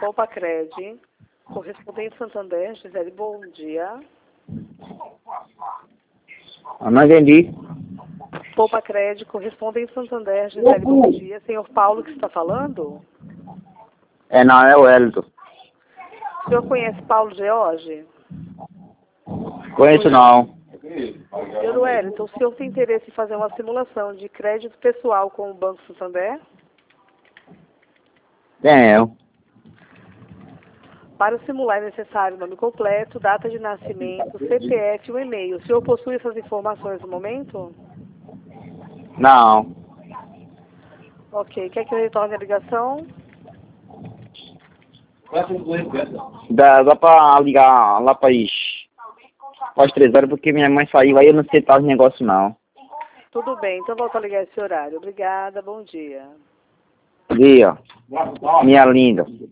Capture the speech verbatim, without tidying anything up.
Poupa-Cred, correspondente Santander, Gisele, bom dia. Eu não entendi. Poupa-Cred, correspondente Santander, Gisele, bom dia. Senhor Paulo que está falando? É, não, é o Wellington. O senhor conhece Paulo George? Conheço não. Senhor Wellington, o senhor tem interesse em fazer uma simulação de crédito pessoal com o Banco Santander? Tenho. Para simular é necessário nome completo, data de nascimento, C P F e um e-mail. O senhor possui essas informações no momento? Não. Ok. Quer que eu retorne a ligação? Dá, dá pra ligar lá para as três horas porque minha mãe saiu, aí eu não sei tal os negócios não. Tudo bem, então volto a ligar esse horário. Obrigada, bom dia. Dia, minha linda.